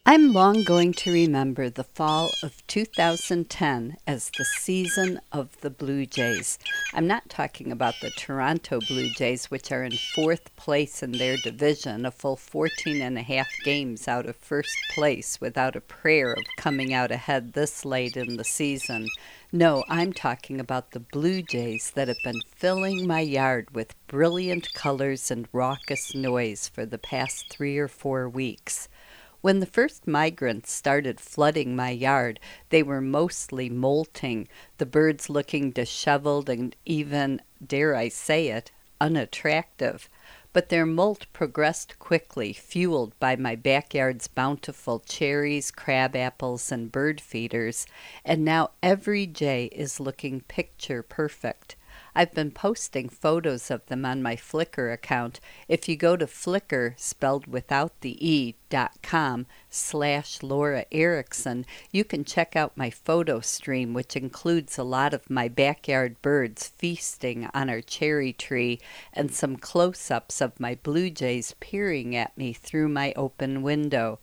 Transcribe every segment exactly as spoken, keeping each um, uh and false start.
I'm long going to remember the fall of two thousand ten as the season of the Blue Jays. I'm not talking about the Toronto Blue Jays, which are in fourth place in their division, a full fourteen and a half games out of first place without a prayer of coming out ahead this late in the season. No, I'm talking about the Blue Jays that have been filling my yard with brilliant colors and raucous noise for the past three or four weeks. When the first migrants started flooding my yard, they were mostly molting, the birds looking disheveled and even, dare I say it, unattractive. But their molt progressed quickly, fueled by my backyard's bountiful cherries, crab apples, and bird feeders, and now every jay is looking picture perfect. I've been posting photos of them on my Flickr account. If you go to Flickr, spelled without the E, dot com, slash Laura Erickson, you can check out my photo stream, which includes a lot of my backyard birds feasting on our cherry tree and some close-ups of my blue jays peering at me through my open window.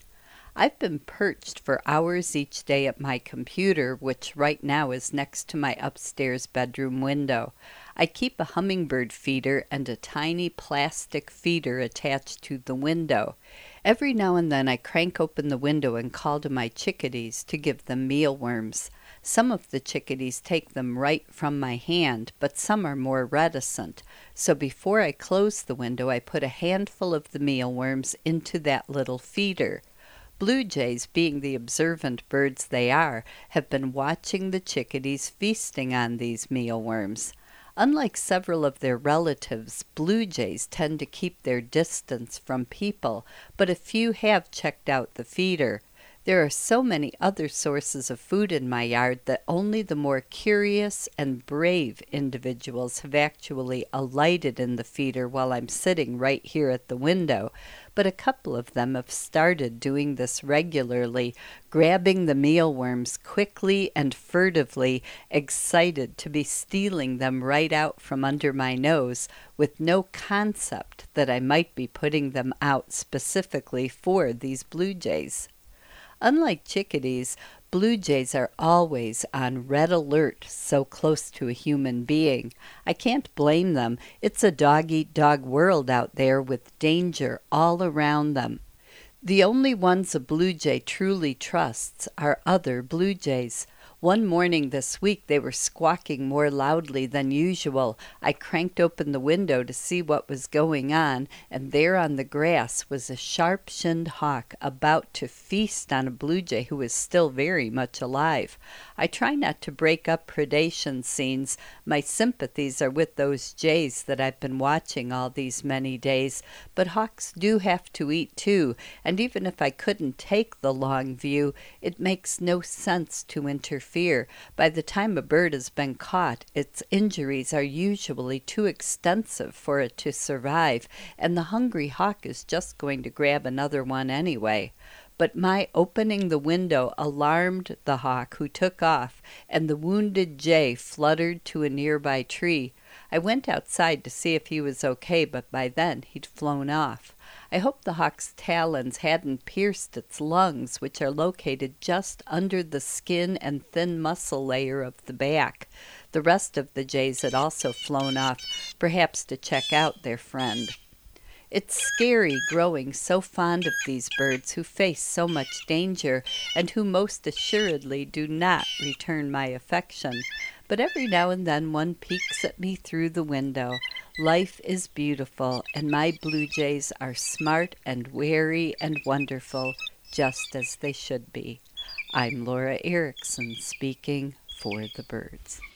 I've been perched for hours each day at my computer, which right now is next to my upstairs bedroom window. I keep a hummingbird feeder and a tiny plastic feeder attached to the window. Every now and then I crank open the window and call to my chickadees to give them mealworms. Some of the chickadees take them right from my hand, but some are more reticent. So before I close the window, I put a handful of the mealworms into that little feeder. Blue jays, being the observant birds they are, have been watching the chickadees feasting on these mealworms. Unlike several of their relatives, blue jays tend to keep their distance from people, but a few have checked out the feeder. There are so many other sources of food in my yard that only the more curious and brave individuals have actually alighted in the feeder while I'm sitting right here at the window. But a couple of them have started doing this regularly, grabbing the mealworms quickly and furtively, excited to be stealing them right out from under my nose, with no concept that I might be putting them out specifically for these blue jays. Unlike chickadees, blue jays are always on red alert so close to a human being. I can't blame them. It's a dog-eat-dog world out there with danger all around them. The only ones a blue jay truly trusts are other blue jays. One morning this week they were squawking more loudly than usual. I cranked open the window to see what was going on, and there on the grass was a sharp-shinned hawk about to feast on a blue jay who was still very much alive. I try not to break up predation scenes. My sympathies are with those jays that I've been watching all these many days, but hawks do have to eat too, and even if I couldn't take the long view, it makes no sense to interfere. By the time a bird has been caught, its injuries are usually too extensive for it to survive, and the hungry hawk is just going to grab another one anyway. But my opening the window alarmed the hawk, who took off, and the wounded jay fluttered to a nearby tree. I went outside to see if he was okay, but by then he'd flown off. I hope the hawk's talons hadn't pierced its lungs, which are located just under the skin and thin muscle layer of the back. The rest of the jays had also flown off, perhaps to check out their friend. It's scary growing so fond of these birds who face so much danger and who most assuredly do not return my affection. But every now and then one peeks at me through the window. Life is beautiful, and my blue jays are smart and wary and wonderful, just as they should be. I'm Laura Erickson, speaking for the birds.